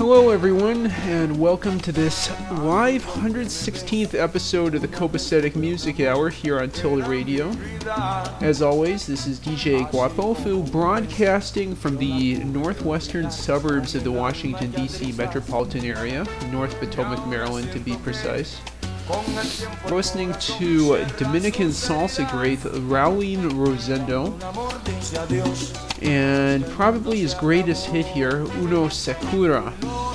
Hello everyone, and welcome to this live 116th episode of the Copacetic Music Hour here on Tilde Radio. As always, this is DJ Guapofu broadcasting from the northwestern suburbs of the Washington, D.C. metropolitan area, North Potomac, Maryland to be precise. We're listening to Dominican salsa great Raulín Rosendo, and probably his greatest hit here, Uno Se Cura.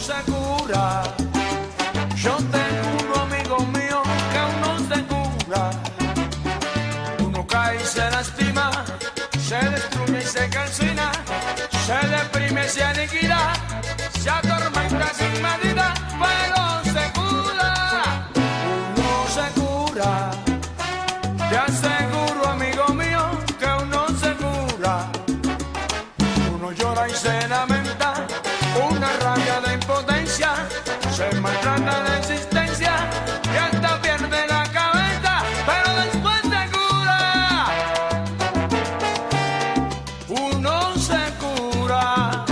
Te aseguro, amigo mío, que uno se cura. Uno llora y se lamenta, una rabia de impotencia, se maltrata de existencia y hasta pierde la cabeza, pero después se cura. Uno se cura.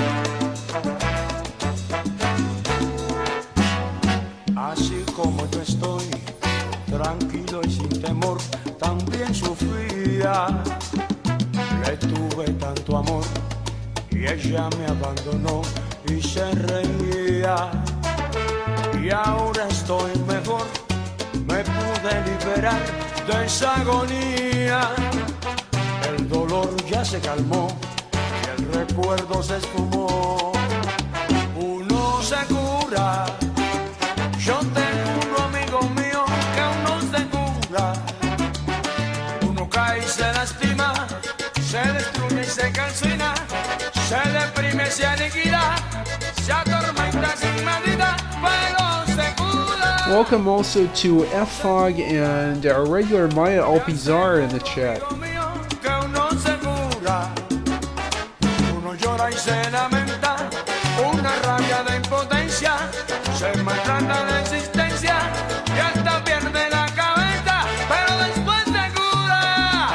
Así como yo estoy, tranquilo y sin temor, también sufría. Le tuve tanto amor y ella me abandonó y se reía. Y ahora estoy mejor, me pude liberar de esa agonía. El dolor ya se calmó y el recuerdo se esfumó. Uno se cura. Yo tengo un amigo mío que aún no se cura. Uno cae y se lastima, se destruye y se calcina, se deprime y se aniquila, se atormenta sin medida, pero se cura. Welcome also to F-Fog and our regular Maya Alpizar in the chat. Que aún no se cura. Uno llora y se lamenta, una rabia de impotencia, se maltrata de existencia y hasta pierde la cabeza, pero después se cura.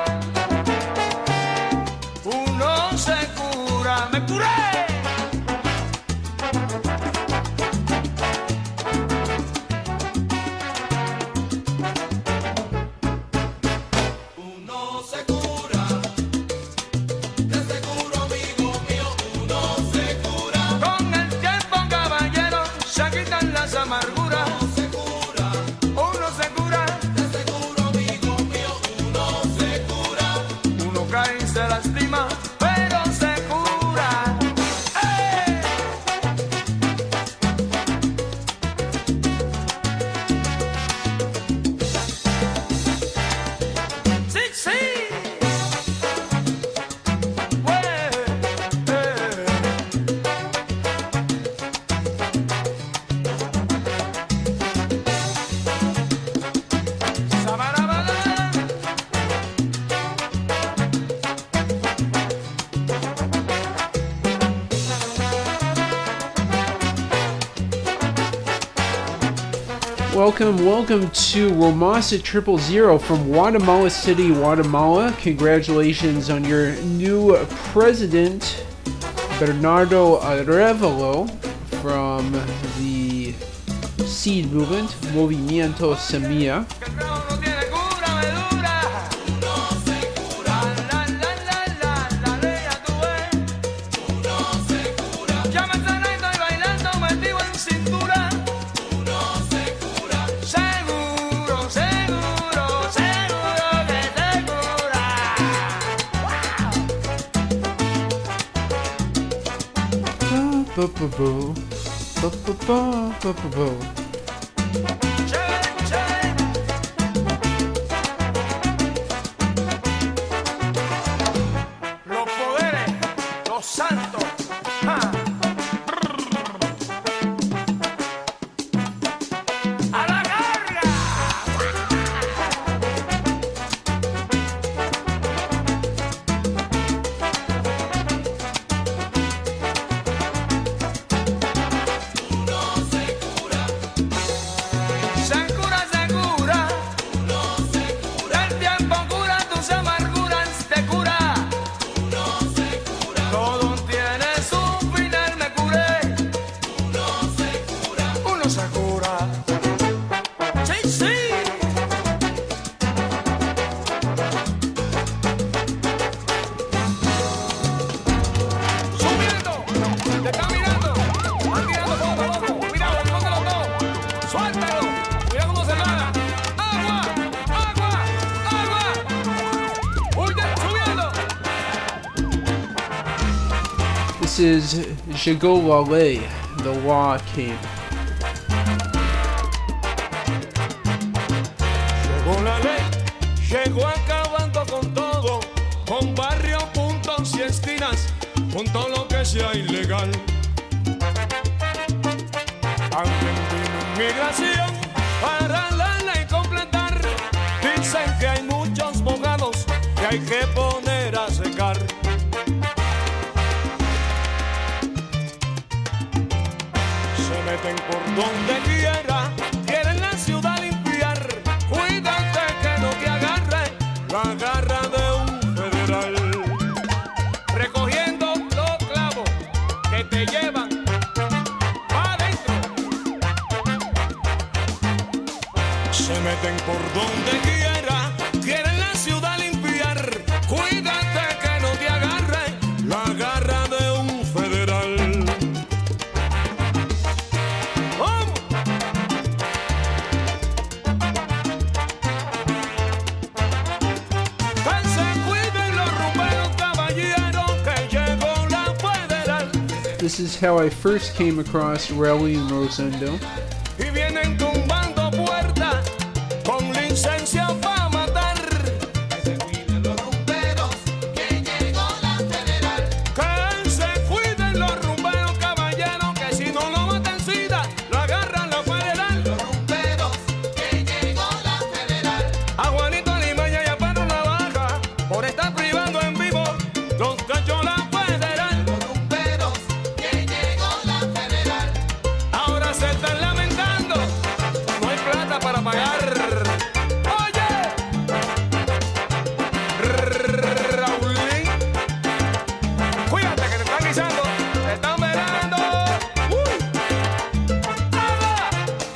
Uno se cura. ¡Me curé! Uno se cura. Te aseguro, amigo mío, uno se cura. Con el tiempo, caballero, se quitan las amarguras. Uno se cura. Uno se cura. Te aseguro, amigo mío, uno se cura. Uno cae y se lastima, pero se cura. ¡Eh! Sí, sí. Welcome to Romasa 000 from Guatemala City, Guatemala. Congratulations on your new president, Bernardo Arevalo, from the Seed Movement, Movimiento Semilla. Los poderes, los santos. ¡Ja! ¡A la carga! Se cura, se cura. El tiempo cura tus amarguras, te cura. Todo tiene This is Llegó la Ley, the law came. Llegó la ley, llegó acabando con todo, con barrios, puntos y esquinas, con todo lo que sea ilegal. También vino inmigración para la ley completar. Dicen que hay muchos bogados que hay que poner a secar. Se meten por donde quiera, quieren la ciudad limpiar. Cuídate que no te agarre la garra de un federal. Recogiendo los clavos que te llevan adentro. Se meten por donde quiera, quieren la ciudad limpiar. Cuídate que no te agarre la garra de un federal. This is how I first came across Raúl Rosendo. Y vienen tumbando puertas con licencia para matar. Que se cuiden los rumberos, que llegó la federal. Que se cuiden los rumberos, caballeros, que si no lo matan sida, lo agarran la federal. Los rumberos, que llegó la federal. A Juanito Limaña y a Pedro Navaja, por estar privando en vivo, los cachó la federal. Los rumberos, que llegó la federal. Ahora se están lamentando, no hay plata para pagar. Oye, Raulín, cuídate que te están guisando, te están velando. ¡Nada!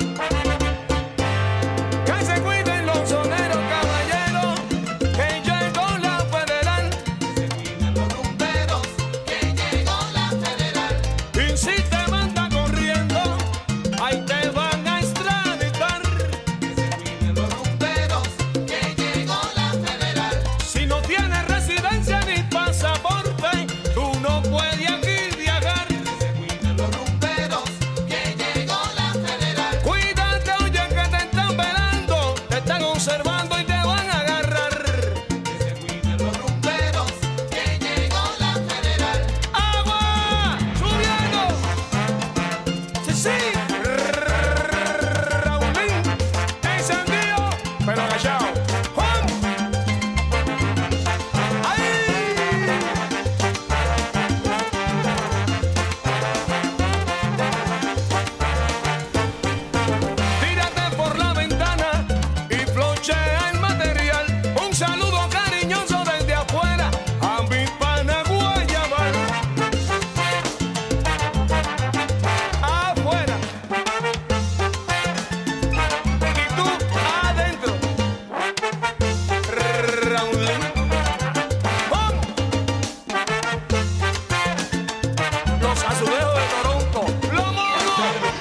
Que se cuiden los soneros, caballeros, que llegó la federal. Que se cuiden los rumberos, que llegó la federal. Y si te manda corriendo, ahí te van a extraditar. Que se cuiden los rumberos, que llegó la federal. Si no tienes residencia ni pasaporte, tú no puedes aquí viajar. Que se cuiden los rumberos, que llegó la federal. Cuídate, oye, que te están velando, te están observando y te van a agarrar. Que se cuiden los rumberos, que llegó la federal. ¡Agua! ¡Subiendo! Sí, sí. Raulín, encendido, pero agachado. ¡Juan! ¡Ahí! Tírate por la ventana y flochea el material. Un saludo cariñoso desde afuera a mi pana Guayabal. Afuera. Y tú adentro. Raulín. ¡Vamos! Los azulejos de Toronto. ¡Lo mono!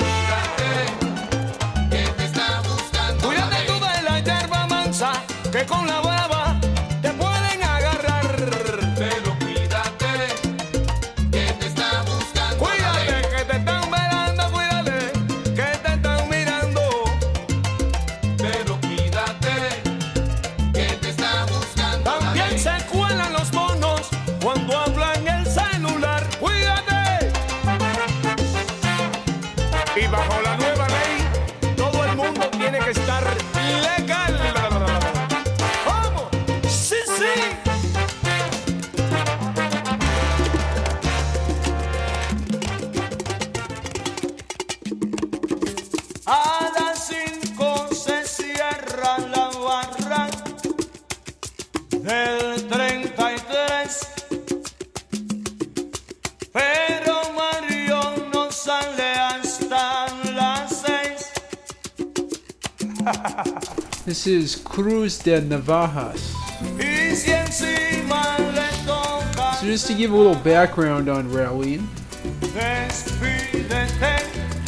Cuídate tú de la hierba mansa, que con la brava te pueden agarrar. Pero cuídate, que te está buscando. Cuídate, que te están velando, cuídate, que te están mirando. Pero cuídate, que te está buscando. También se cuelan los monos cuando hablan el celular. Cuídate. Y bajo la nueva ley, todo el mundo tiene que estar legal. ¿Cómo? Sí, sí. A las 5 se cierra la barra del 33, pero Mario no sale hasta las 6. This is Cruz de Navajas. Y si encima le toca, So just to give a little background on Raúl, despídete.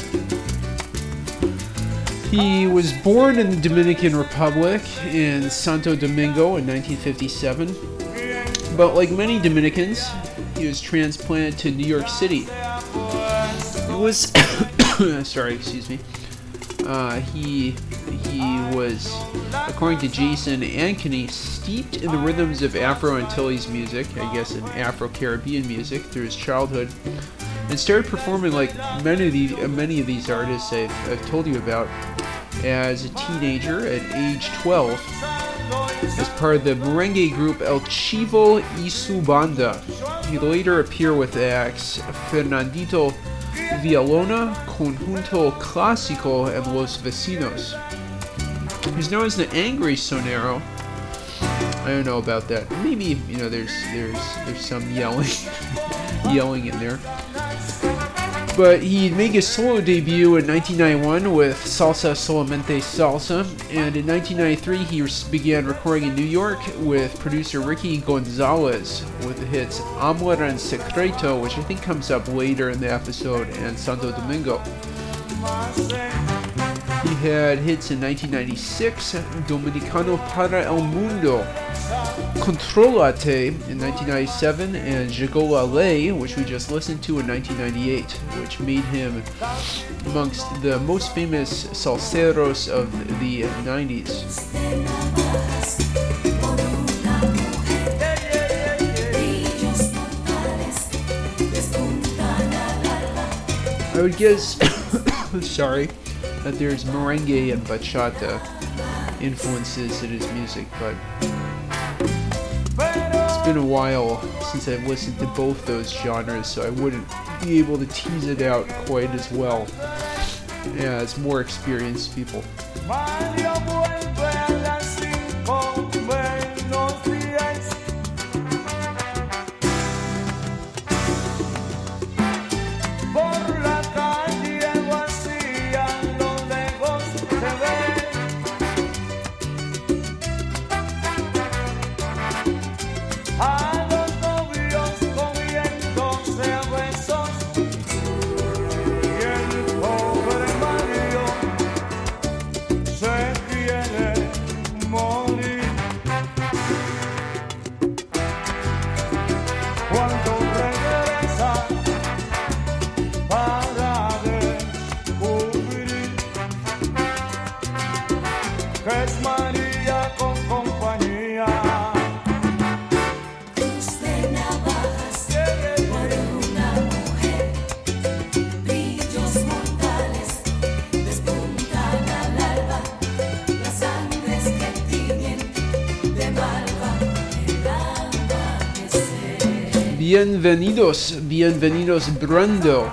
he was born in the Dominican Republic in Santo Domingo in 1957. But like many Dominicans, he was transplanted to New York City. He was, sorry, excuse me. He was, according to Jason Ankeny, steeped in the rhythms of Afro-Antilles music, I guess in Afro-Caribbean music, through his childhood, and started performing like many of these artists I've told you about as a teenager at age 12 as part of the merengue group El Chivo y su Banda. He later appeared with the acts Fernandito Villalona, Conjunto Clásico, and Los Vecinos. He's known as the Angry Sonero. I don't know about that. Maybe, there's some yelling in there. But he made his solo debut in 1991 with Salsa Solamente Salsa, and in 1993 he began recording in New York with producer Ricky Gonzalez with the hits Amor en Secreto, which I think comes up later in the episode, and Santo Domingo. He had hits in 1996, Dominicano para el Mundo, Controlate in 1997, and Llegó la Ley, which we just listened to in 1998, which made him amongst the most famous salseros of the 90s. I would guess, sorry, that there's merengue and bachata influences in his music, but it's been a while since I've listened to both those genres, so I wouldn't be able to tease it out quite as well as more experienced people. Bienvenidos Brando.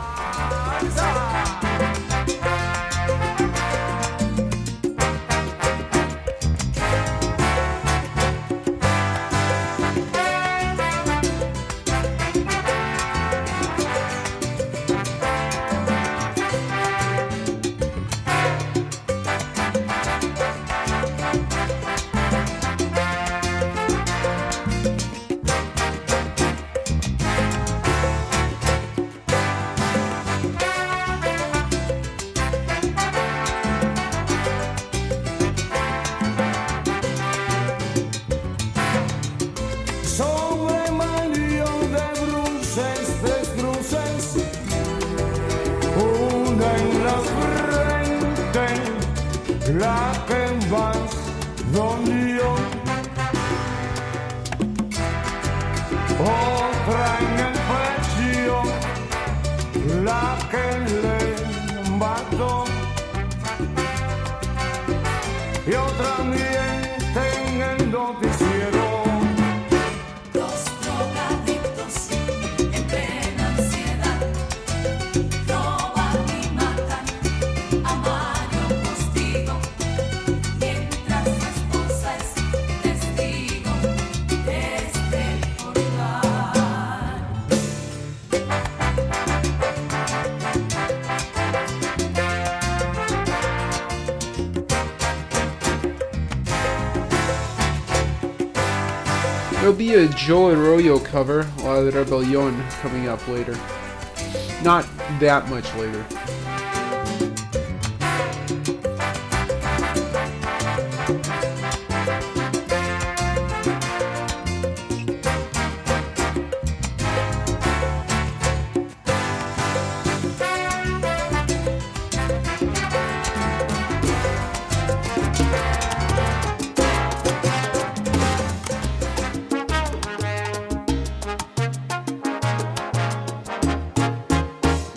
There'll be a Joe Arroyo cover, La Rebelión, coming up later. Not that much later.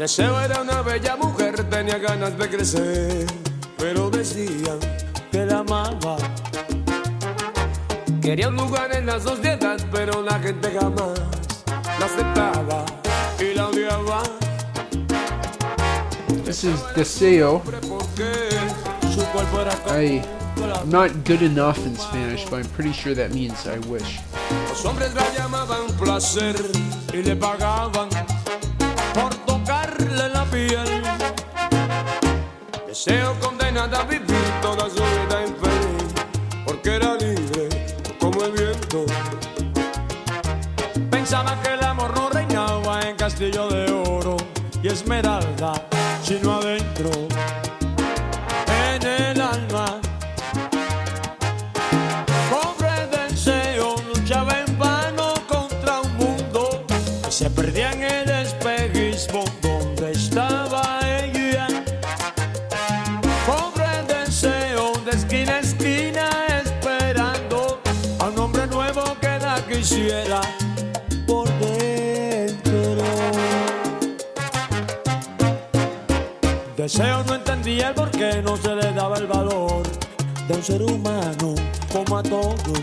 Deseo era una bella mujer, tenía ganas de crecer, pero decían que la amaba. Quería un lugar en la sociedad, pero la gente jamás la aceptaba y la odiaba. This is Deseo. I'm not good enough in Spanish, but I'm pretty sure that means I wish. Los hombres la llamaban placer y le pagaban por tocarle la piel. Deseo condenada a vivir toda su vida infeliz, porque era libre como el viento. Pensaba que el amor no reinaba en castillo de oro y esmeralda, sino adentro, en el alma. Pobre Deseo luchaba en vano contra un mundo que se perdía en el espejismo donde estaba ella. Pobre Deseo de esquina a esquina esperando a un hombre nuevo que la quisiera por dentro. Deseo no entendía el por qué no se le daba el valor de un ser humano como a todos.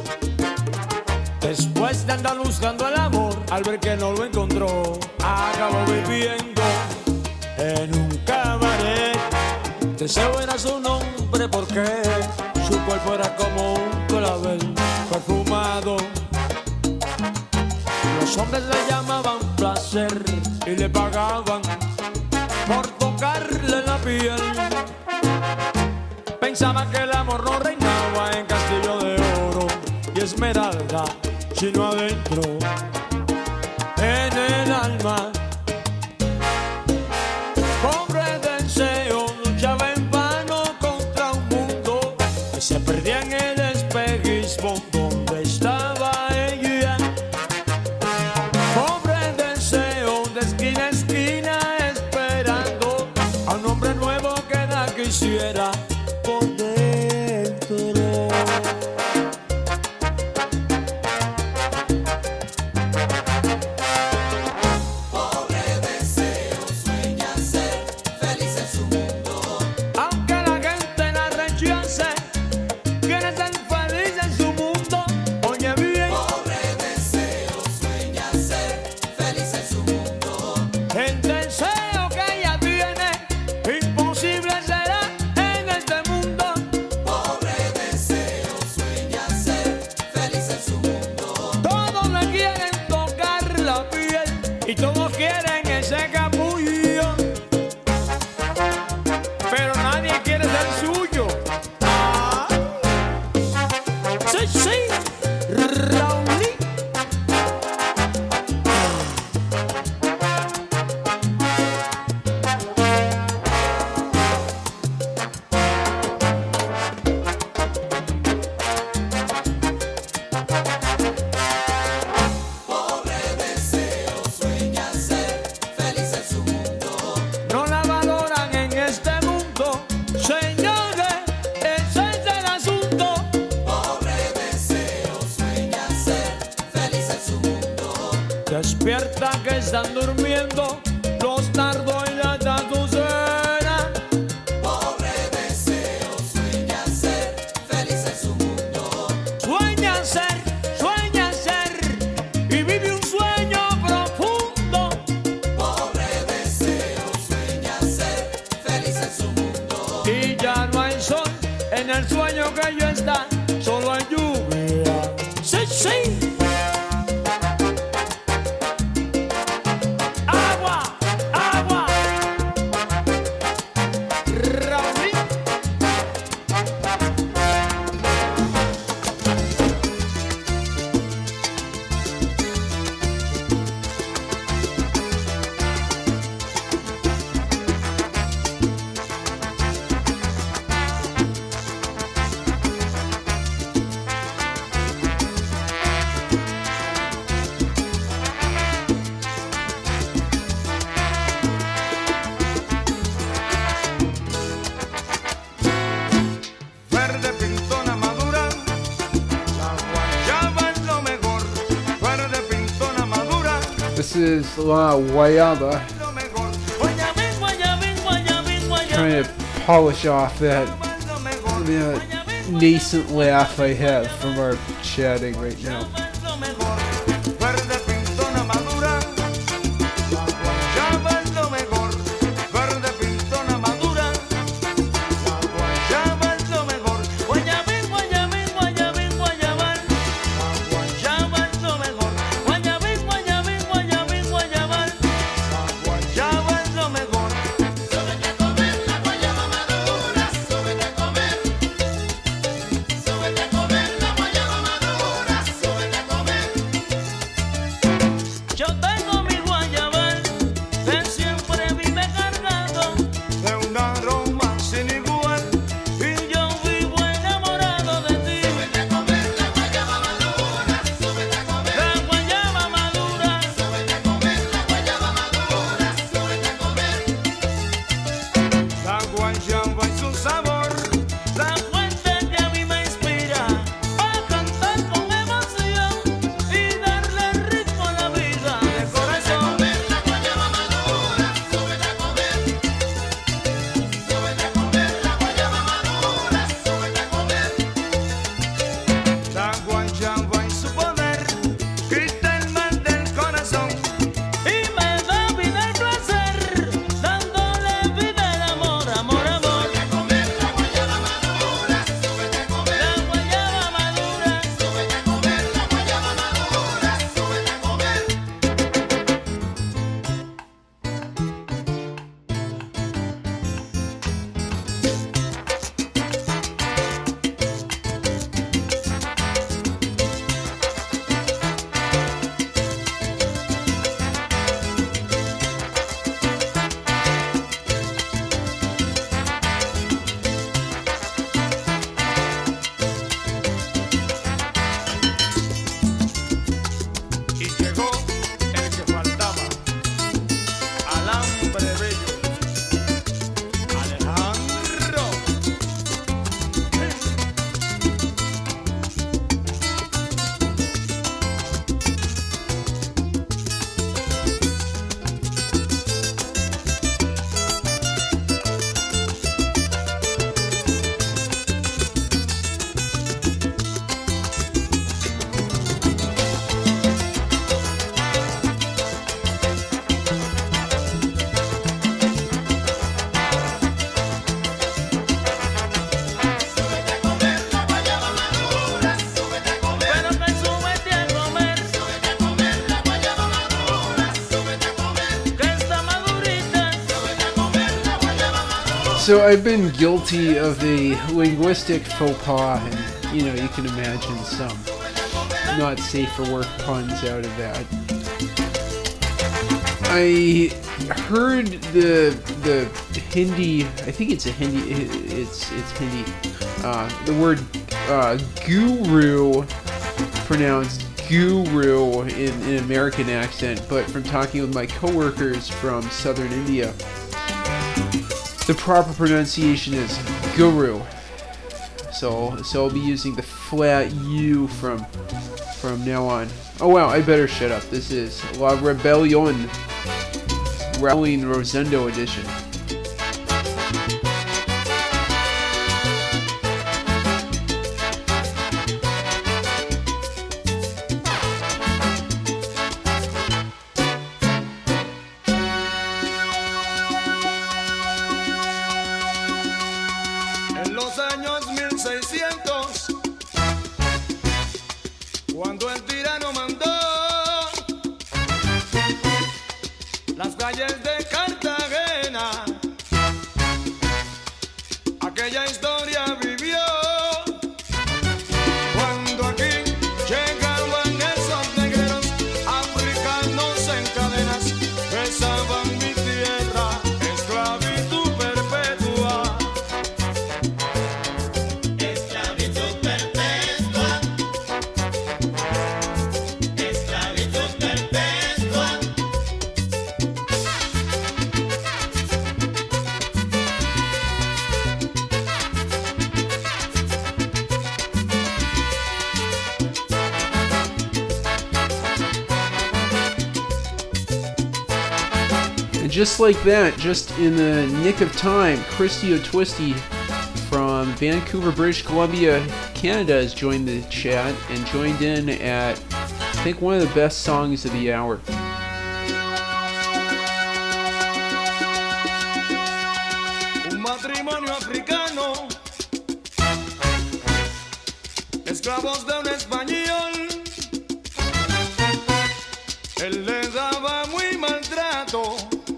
Después de andar buscando el amor, al ver que no lo encontró, acabó viviendo en un cabaret. Deseo era su nombre porque su cuerpo era como un clavel perfumado. Los hombres le llamaban placer y le pagaban por tocarle la piel. Pensaba que el amor no reinaba en castillo de oro y esmeralda, sino adentro, en el alma. Pobre Deseo luchaba en vano contra un mundo que se perdía en el espejismo donde estaba ella. Pobre Deseo de esquina a esquina esperando a un hombre nuevo que la quisiera por dentro. Y todos quieren ese capullo, pero nadie quiere ser suyo. Ah, sí, sí, Raulí. Despierta que están durmiendo los nardos y las azucenas. Pobre Deseo sueña ser feliz en su mundo. Sueña ser y vive un sueño profundo. Pobre Deseo sueña ser feliz en su mundo. Y ya no hay sol en el sueño que yo está, solo hay lluvia. Sí, sí. This is La Guayaba. trying to polish off that nascent laugh I have from our chatting right now. So I've been guilty of a linguistic faux pas, and you can imagine some not safe for work puns out of that. I heard the Hindi, I think it's a Hindi, it's Hindi, the word guru, pronounced guru in an American accent, but from talking with my coworkers from southern India, the proper pronunciation is guru. So I'll be using the flat U from now on. Oh wow, I better shut up. This is La Rebellion, Rowling Rosendo edition. And just like that, just in the nick of time, Christy O'Twisty from Vancouver, British Columbia, Canada has joined the chat and joined in at, I think, one of the best songs of the hour. Un matrimonio africano, esclavos de un español, él le daba muy maltrato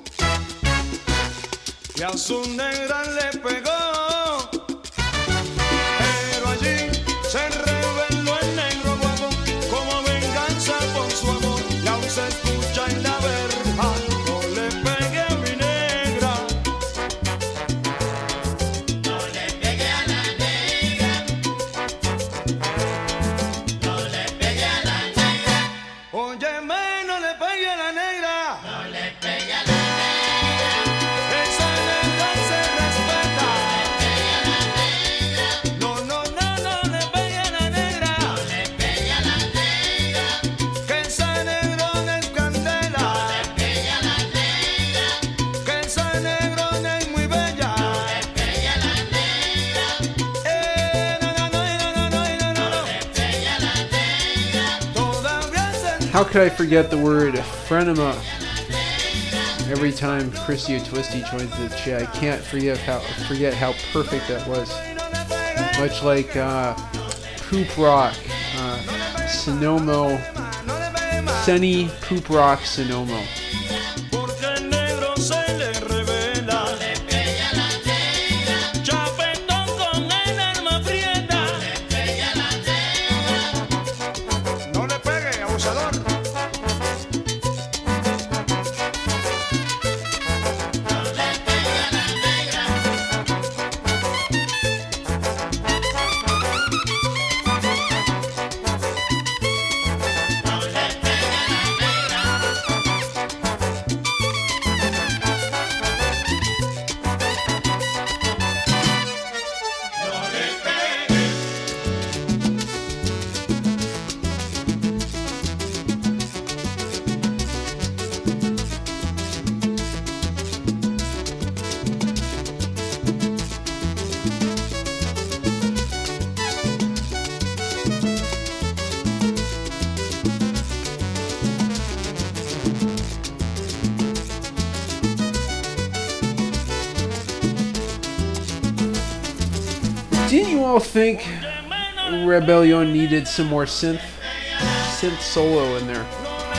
y a su negra le pegó. How could I forget the word frenema every time Christy O'Twisty joins the chat? I can't forget how perfect that was. Much like Poop Rock, Sonomo, Sunny Poop Rock Sonomo. Didn't you all think Rebellion needed some more synth solo in there?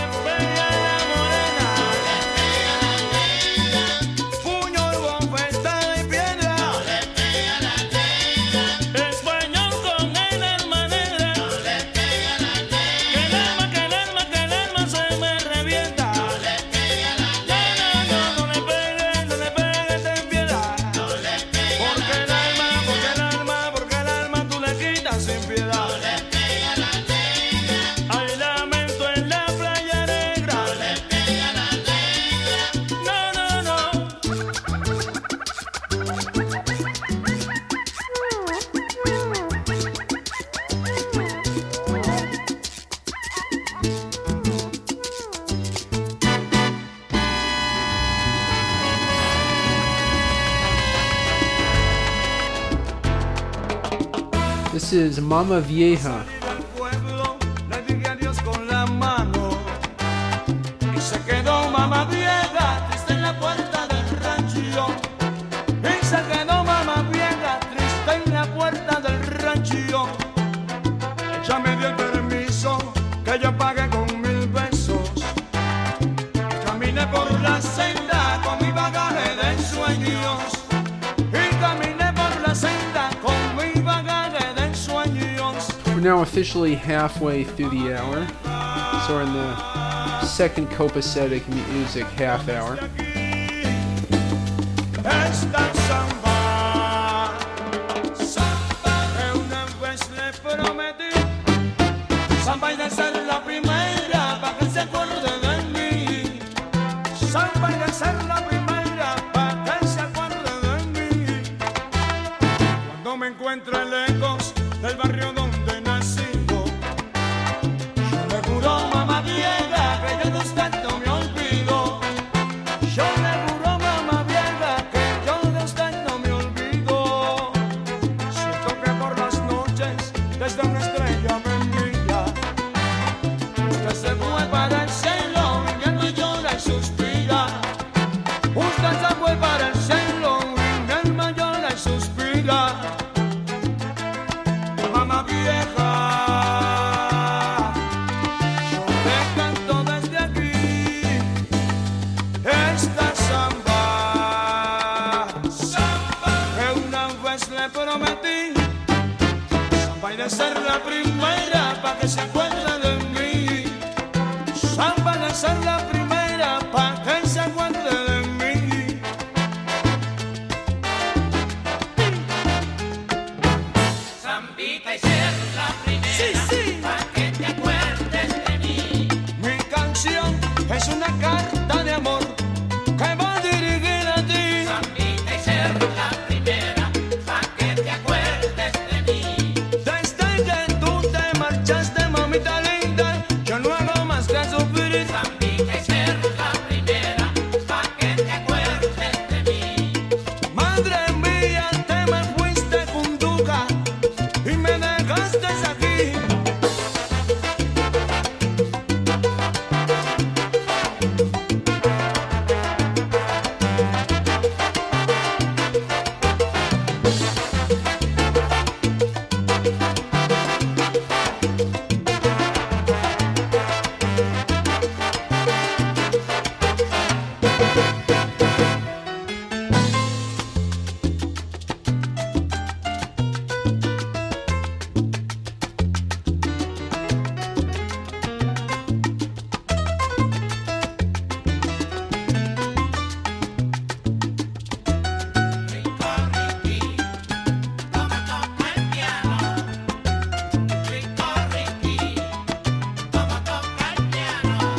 This is Mama Vieja. Le dije adiós con la mano y se quedó mamá vieja triste en la puerta del rancho. Y se quedó mamá vieja triste en la puerta del rancho. Ella me dio el permiso que yo pagué con 1000 pesos. Caminé por la senda con mi bagaje de sueños. Y caminé por la senda con mi bagaje de sueños. We're now officially halfway through the hour, so we're in the second copacetic music half hour. Esta samba, que una vez le prometí, samba y de ser la primera para que se acuerde de mí. Samba y de ser la primera para que se acuerde de mí. Cuando me encuentre lejos del barrio donde nací, yo le juro mamá vieja que yo de usted no me olvido. Yo le busca el agua para el cielo y mi alma llora y suspira. Mamá vieja, yo te canto desde aquí esta samba, que una vez le prometí, samba y de ser la primera pa' que se acuerde de mí, samba de ser la primera pa' que se acuerde de mí. Zambita y ser la primera, Sí, sí. pa' que te acuerdes de mí. Mi canción es una carta de amor que va dirigida a ti. Zambita y ser la primera, pa' que te acuerdes de mí. Desde que tú te marchaste, mamita linda, yo no hago más que sufrir. Zambita y ser la primera, pa' que te acuerdes de mí. Madre mía, te me fuiste juntuca y me dejaste aquí. Rico Ricky, como toca el piano. Rico Ricky, como toca el piano.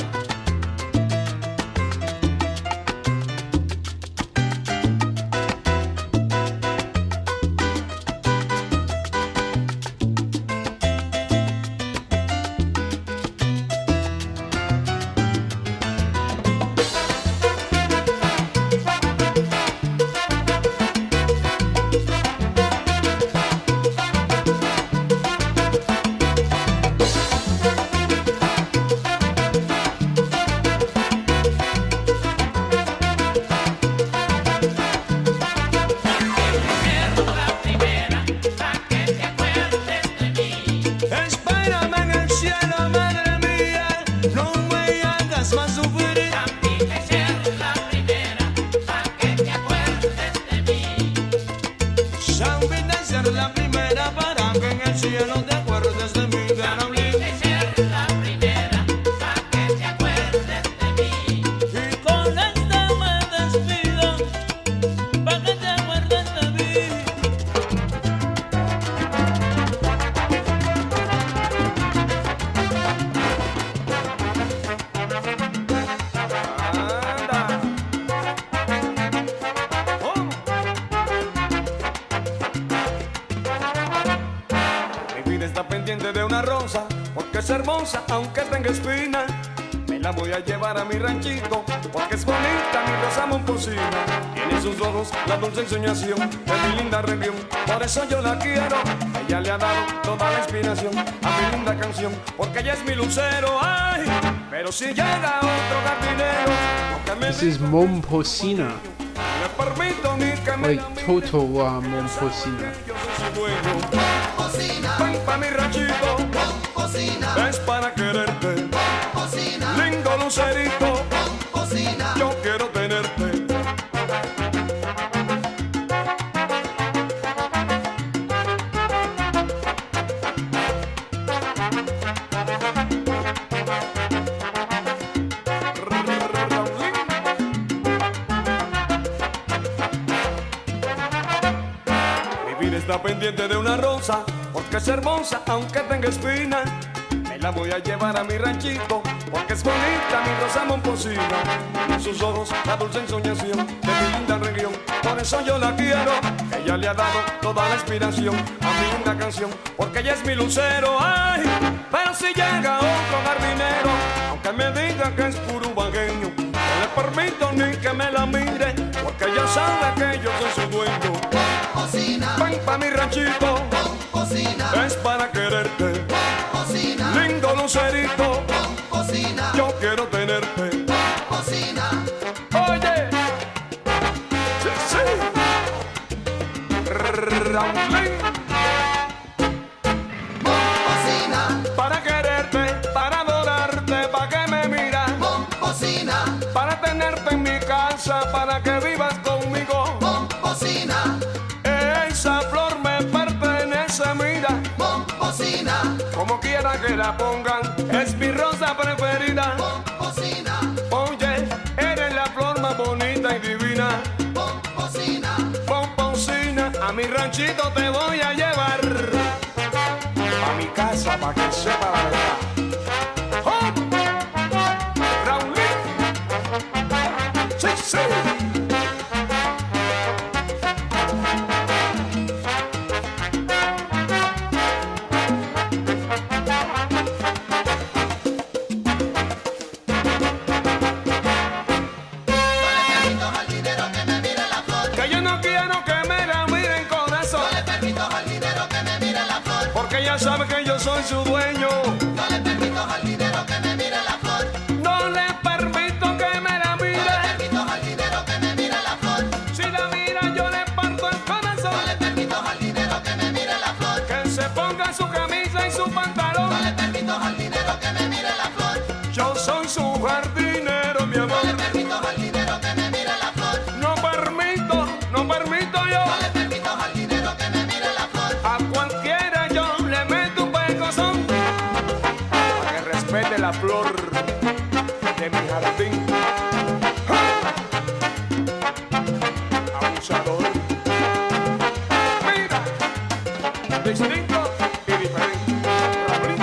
Ser la primera, pa' que te acuerdes de mí. Espérame en el cielo, madre mía, no me hagas más sufrir. Zambita y ser la primera, pa' que te acuerdes de mí. Zambita y ser la primera para que en el cielo te acuerdes de mí. Zambita y ser la primera, pa' que te acuerdes de mí. Y con esta me despido, pa' que te acuerdes de mí. Anda. Oh. Mi vida está pendiente de una rosa, porque es hermosa aunque tenga espina. Me la voy a llevar a mi ranchito, porque es bonita mi rosa momposina. Tiene en sus ojos la dulce ensoñación de mi linda región, por eso yo la quiero. Ella le ha dado toda la inspiración a mi linda canción, porque ella es mi lucero. Ay, pero si llega otro jardinero, porque me This is Momposina, no le permito ni que me like la mire. total Momposina. Yo soy su dueño. Ven pa' mi ranchito, es para quererte. Lindo lucerito, yo quiero tenerte. Mi vida está pendiente de una rosa, porque es hermosa aunque tenga espina. Me la voy a llevar a mi ranchito, porque es bonita mi rosa momposina. En sus ojos la dulce ensoñación de mi linda región, por eso yo la quiero. Ella le ha dado toda la inspiración a mi linda canción, porque ella es mi lucero. Ay, pero si llega otro jardinero, aunque me diga que es puro ubagueño, no le permito ni que me la mire, porque ella sabe que yo soy su dueño. Ven pa' mi ranchito, es para quererte. Lindo lucerito, yo quiero tenerte. Oye, Raulín. Momposina, Para quererte, para adorarte, para que me miras. momposina, Para tenerte en mi casa, para que vivas conmigo. momposina, Esa flor me pertenece, mira. momposina, Como quiera que la pongan, es mi rosa preferida. momposina, Oye, eres la flor más bonita y divina. momposina, Pomposina, a mi ranchito te voy a llevar. A mi casa, pa' que sepa la verdad. ¡Oh! Raulín. Sí, sí. permito jardinero que me mire la flor, Que yo no quiero que me la miren con eso, no le permito jardinero que me mire la flor, porque ella sabe que yo soy su dueño. no le permito jardinero que me mire la flor, No le permito que me la no le mire. permito jardinero que me mire la flor, Si la mira yo le parto el no corazón. le permito jardinero que me mire la flor, Que se ponga su camisa y su no pantalón. le permito jardinero que me mire la flor, Yo soy su jardinero, mi no le amor. permito jardinero que me mire la flor, No permito, no permito no yo. le permito jardinero que me mire la flor, A cualquiera yo le meto un pecozón. Para que respete la flor de mi jardín. ¡Ja! Abusador. Mira, distinto y diferente. Raulín.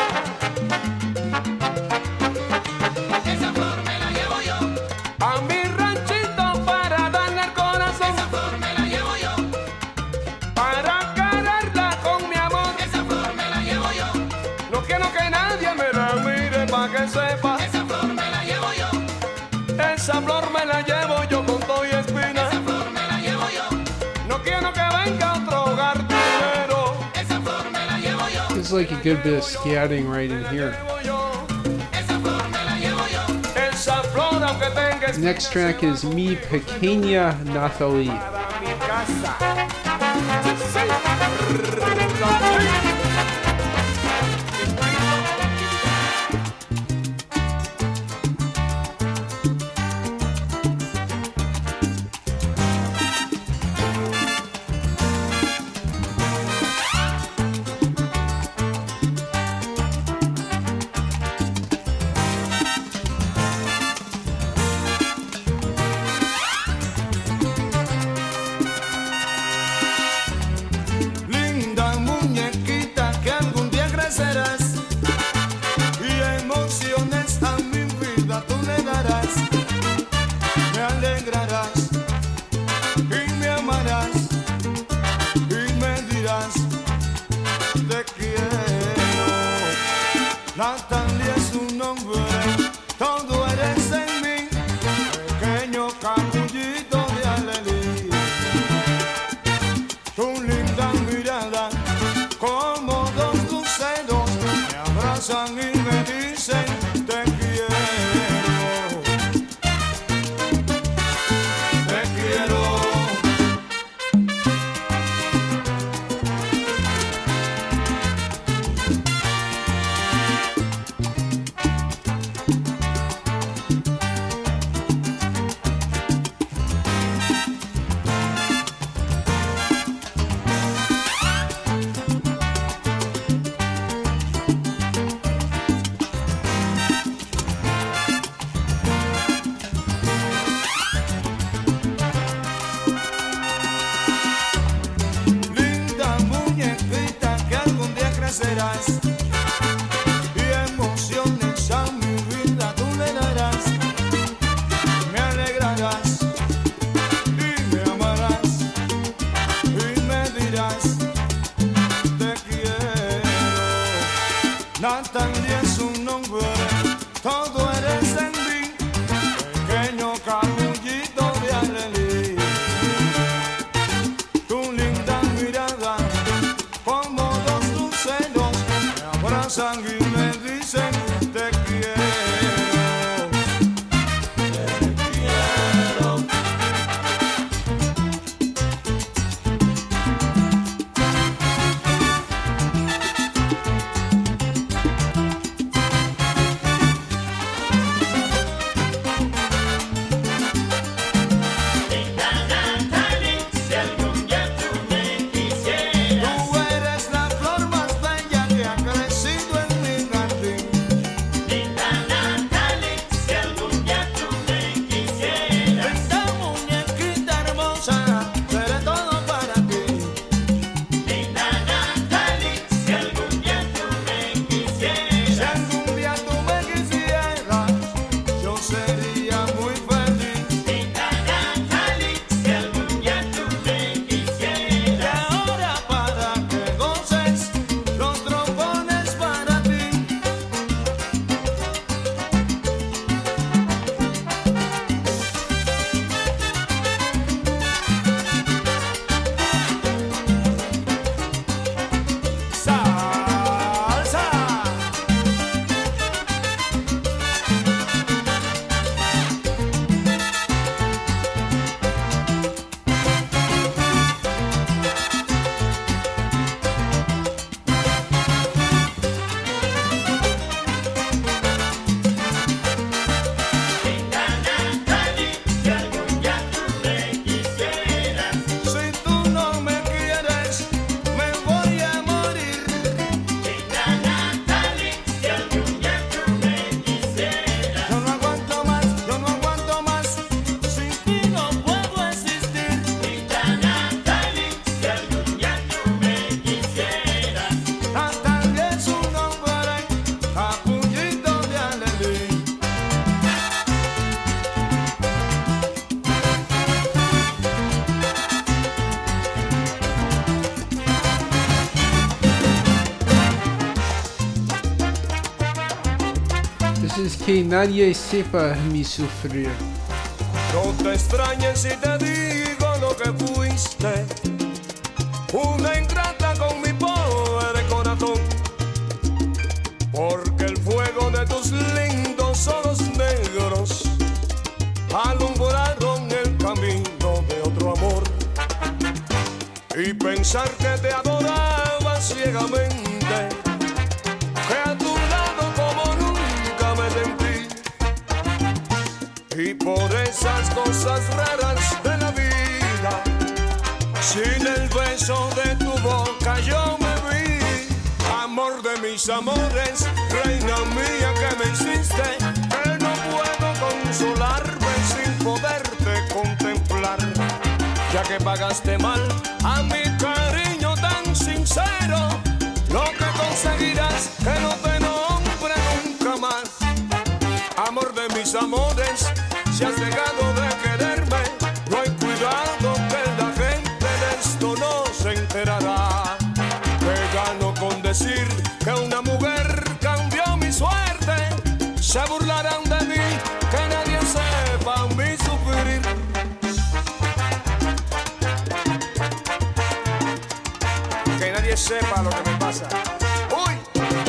esa flor me la llevo yo, A mi ranchito para darle el corazón. esa flor me la llevo yo, Para quererla con mi amor. esa flor me la llevo yo, No quiero que nadie me la mire para que sepa. esa flor me la llevo yo, Esa flor me la llevo yo con todo y espina. esa flor me la llevo yo, No quiero que venga otro jardinero. esa flor me la llevo yo, There's like a good bit of scatting right in here. Llevo yo. esa flor me la llevo yo, Esa flor aunque tenga espina, Next track is Mi Pequeña Nathalie. para mi casa. Sí, sí. Linda muñequita que algún día crecerás y emociones a mi vida tú le darás. Me alegrarás y me amarás y me dirás te quiero. Natalia es un nombre, todo eres en mí, pequeño capullito de alelí. Tu linda mirada, como dos luceros, me abrazan y me dicen te quiero. Te quiero. Linda muñequita que algún día crecerás y emociones a mi vida tú le darás. Me alegrarás y me amarás y me dirás te quiero. Natalia es un nombre, todo eres en mí, pequeño capullito de alelí. Tu linda mirada, como dos luceros, me entonces que nadie sepa mi sufrir. No te extrañes si te digo lo que fuiste, una ingrata con mi pobre corazón, porque el fuego de tus lindos ojos negros alumbraron el camino de otro amor, y pensar que te adoraba ciegamente, que a tu lado como nunca me sentí, y por esas cosas raras de la vida, sin el beso de tu boca yo me vi. Amor de mis amores, reina mía que me hiciste, que no puedo consolarme sin poderte contemplar, ya que pagaste mal a mi cariño tan sincero. Lo que conseguirás que no te nombre nunca más. Amor de mis amores, si has dejado de quererme, no hay cuidado que la gente de esto no se enterará. Que gano con decir que una mujer cambió mi suerte. Se burlarán de mí, que nadie sepa mi sufrir. Que nadie sepa lo que me pasa. ¡Uy!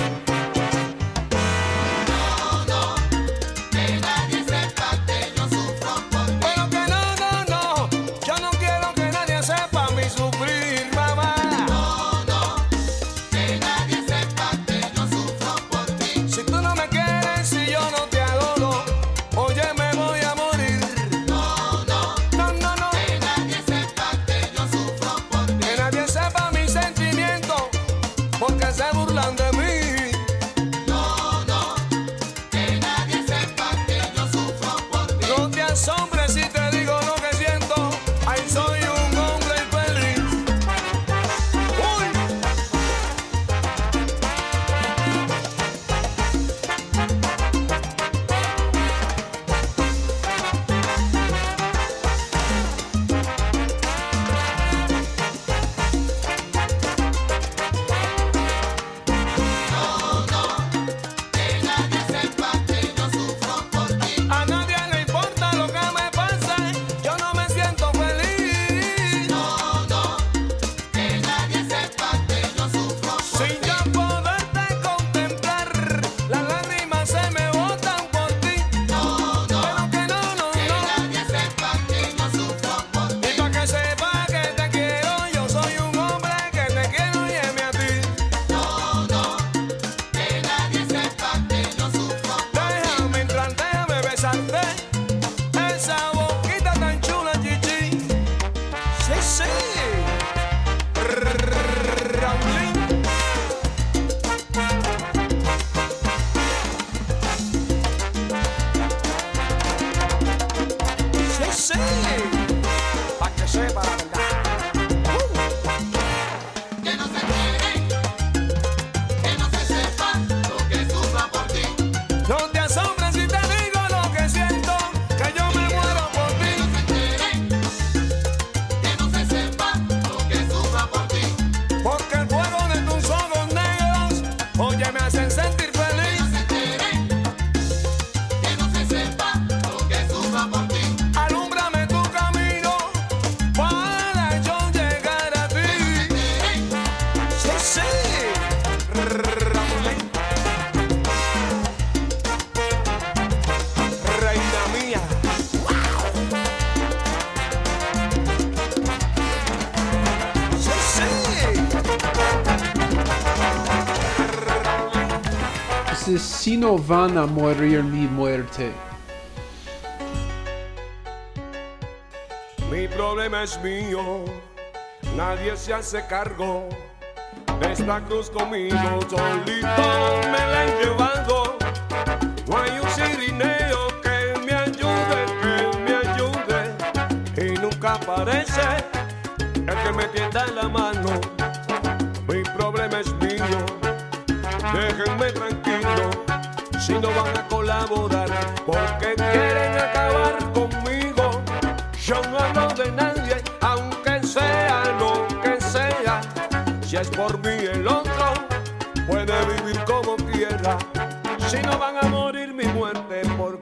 Si no van a morir mi muerte. Mi problema es mío, nadie se hace cargo de esta cruz conmigo, solito me la he llevado. No hay un cirineo que me ayude, y nunca aparece el que me tienda la mano. Mi problema es mío, déjenme tranquilo, si no van a colaborar, porque quieren acabar conmigo. Yo no hablo de nadie, aunque sea lo que sea. Si es por mí el otro, puede vivir como quiera. Si no van a morir mi muerte.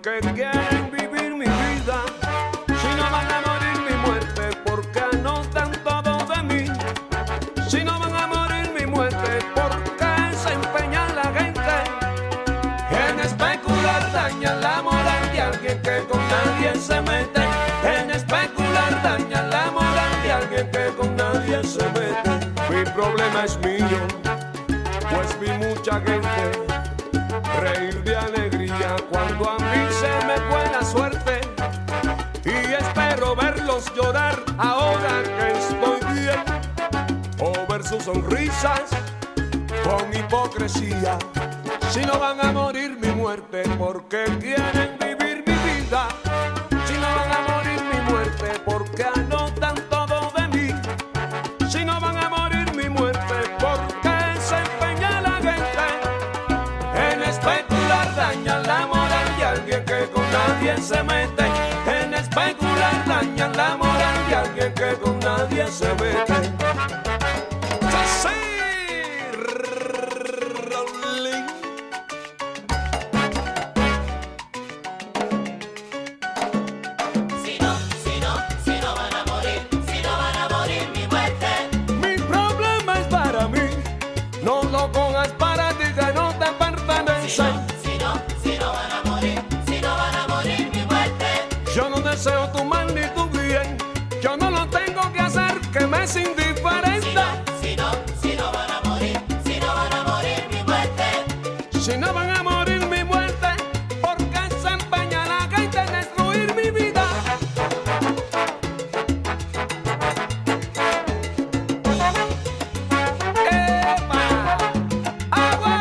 porque quieren vivir mi vida. Si no van a morir mi muerte, porque anotan todo de mí. Si no van a morir mi muerte, porque se empeña la gente en especular, dañan la moral de alguien que con nadie se mete. En especular, dañan la moral de alguien que con nadie se mete. Mi problema es mío, pues vi mucha gente reír de alegría cuando a mí se me fue la suerte. Y espero verlos llorar ahora que estoy bien, o ver sus sonrisas con hipocresía. Si no van a morir mi muerte, porque quieren vivir mi vida. Si no van a morir mi muerte, porque anotan todo de mí. Si no van a morir mi muerte, porque se empeña la gente en especular, dañan la moral de alguien que con nadie se mete. En especular, dañan la moral de alguien que con nadie se mete. Deseo tu mal ni tu bien, yo no lo tengo que hacer, que me es indiferente. Si no van a morir, si no van a morir mi muerte. Si no van a morir mi muerte, porque se empeña la gente en destruir mi vida. ¡Epa! ¡Agua!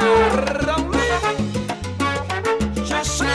¡Sí!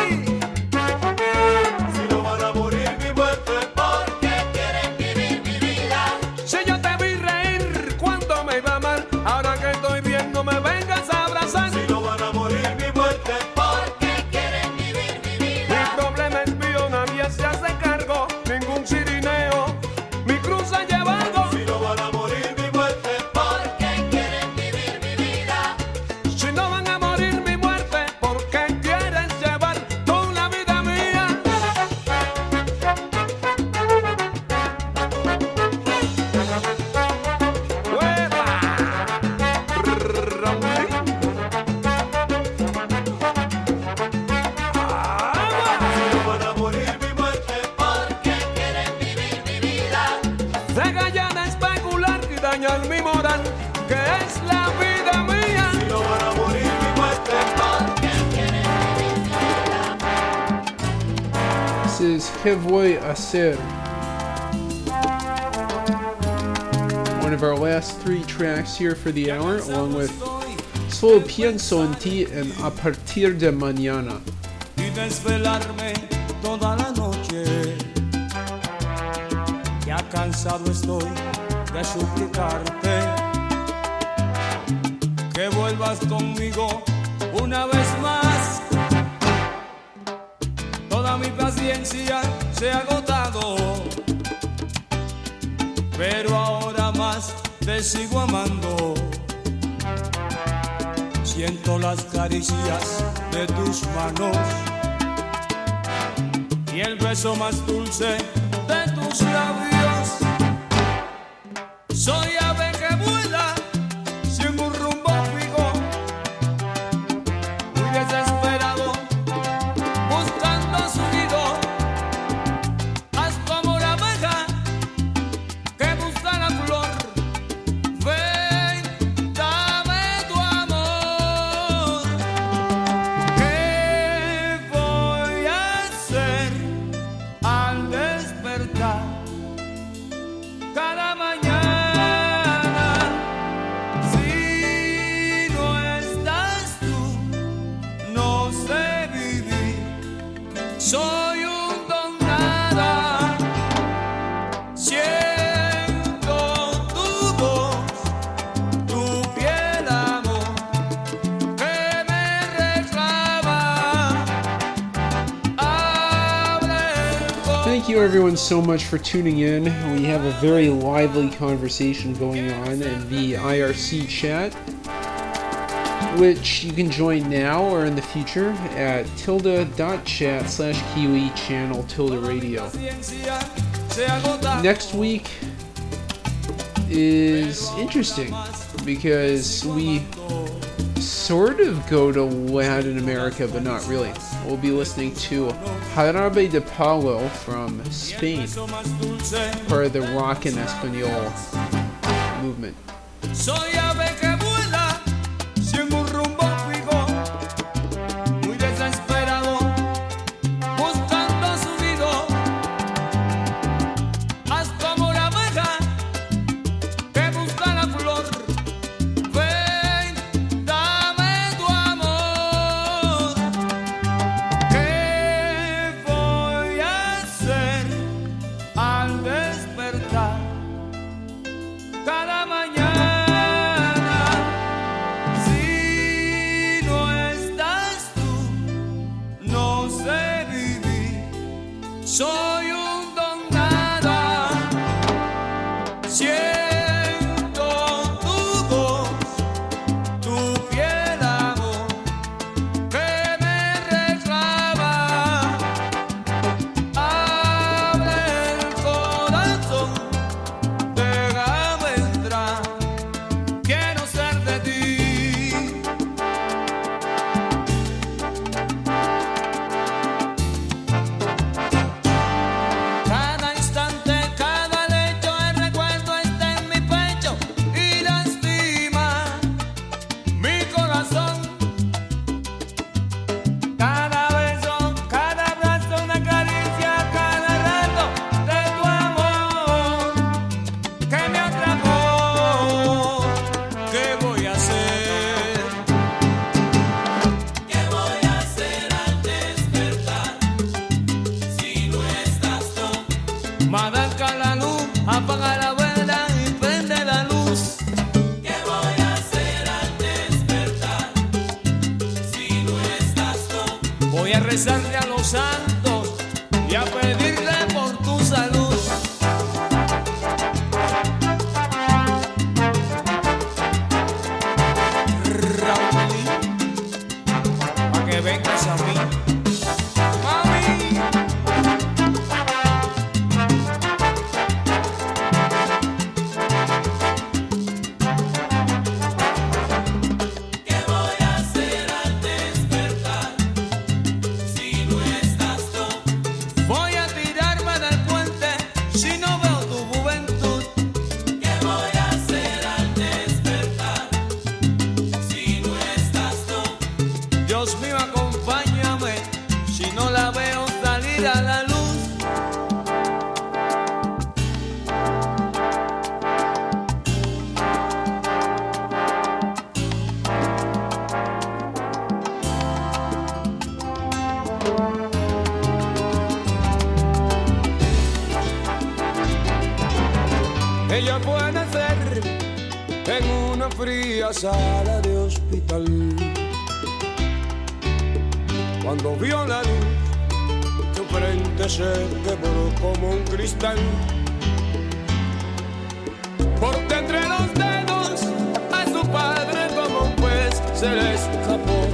Mi moral, que es la vida mía. Si no van a morir mi muerte, porque quieren vivir mi vida. This is Que Voy a Hacer, one of our last three tracks here for the hour, along with Solo Pienso en Ti and A Partir de Mañana. Y desvelarme toda la noche, ya cansado estoy de suplicarte que vuelvas conmigo una vez más. Toda mi paciencia se ha agotado, pero ahora más te sigo amando. Siento las caricias de tus manos y el beso más dulce de tus labios. Soy ave que vuela sin un rumbo fijo, muy desesperado, buscando su nido. Haz como la abeja que busca la flor. Ven, dame tu amor. ¿Qué voy a hacer al despertar cada mañana? Soy un don nada, siento tu voz, tu piel, amor, que me reclama. Thank you everyone so much for tuning in. We have a very lively conversation going on in the IRC chat. which you can join now or in the future at tilde.chat/Kiwi channel tilde radio. Next week is interesting because we sort of go to Latin America, but not really. We'll be listening to Jarabe de Palo from Spain, part of the rock en español movement. Soy ave que vuela sin un rumbo fijo, muy desesperado, buscando su nido. Haz como la abeja que busca la flor. Ven, dame tu amor. ¿Qué voy a hacer al despertar cada mañana? Soy un don nada, siento tu voz, tu fiel amor que me reclama. Abre el corazón, déjame entrar, quiero ser de ti. Apaga la luz, apaga la vela y prende la luz. ¿Qué voy a hacer al despertar si no estás tú? Voy a rezarle a los santos y a pedirle por tu salud. Raúl, pa' que vengas a mí. Dios mío, acompáñame si no la veo salir a la luz. Ella puede ser en una fría sala de hospital. Cuando vio la luz, su frente se quebró como un cristal. Porque entre los dedos a su padre como un pez se le escapó.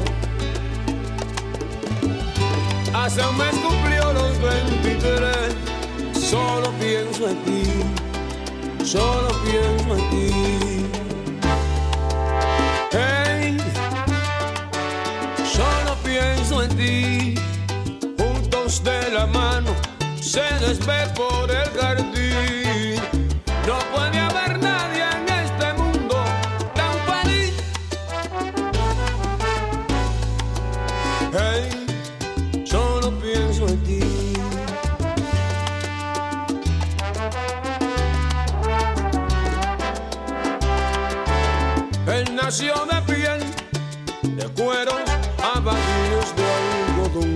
Hace un mes cumplió los 23. Solo pienso en ti, solo pienso en ti. Hey, solo pienso en ti. Juntos de la mano se desve por el jardín. No puede haber nadie en este mundo tan feliz. Hey, solo pienso en ti. Él nació de piel, de cuero, abanidos de algodón.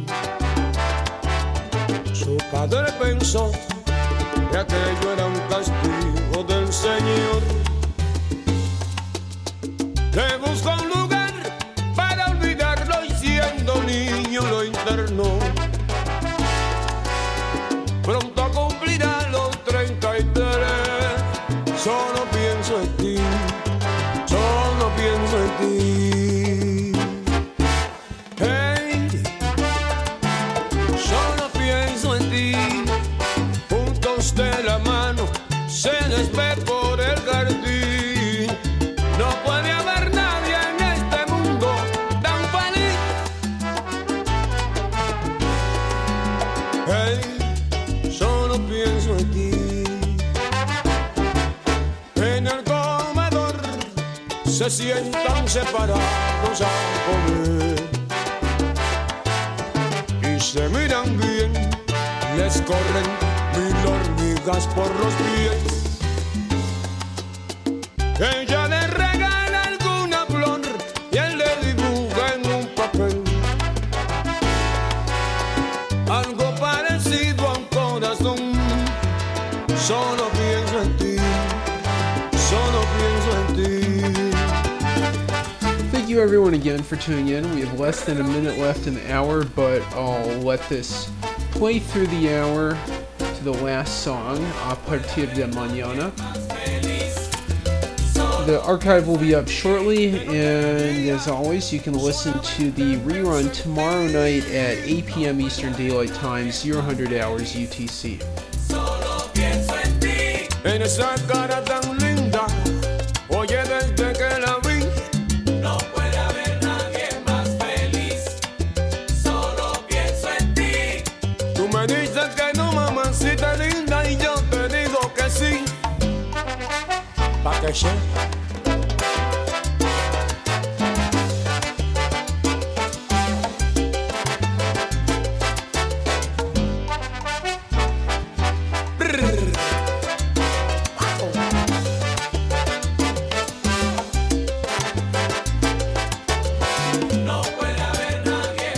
Su padre pensó que aquello era un castigo del Señor. Le buscó un lugar para olvidarlo y siendo niño lo internó. Pronto cumplirá los 33. Solo pienso en ti, solo pienso en ti. juntos de la mano, se les ve por el jardín. No puede haber nadie en este mundo tan feliz. Hey, solo pienso en ti. En el comedor se sientan separados a comer y se miran bien, les corren 1000 hormigas por los pies. Ella le regala alguna flor y él le dibuja en un papel algo parecido a un corazón. Solo pienso en ti, solo pienso en ti. Thank you everyone again for tuning in. We have less than a minute left in the hour, but I'll let this play through the hour to the last song, A Partir de Mañana. The archive will be up shortly, and as always, you can listen to the rerun tomorrow night at 8 p.m. Eastern Daylight Time, 0000 hours UTC. En esa cara tan linda, oye, desde que la vi, No puede haber nadie más feliz. Solo pienso en ti. tú me dices que no, mamacita linda, y yo te digo que sí. Pa' que sepa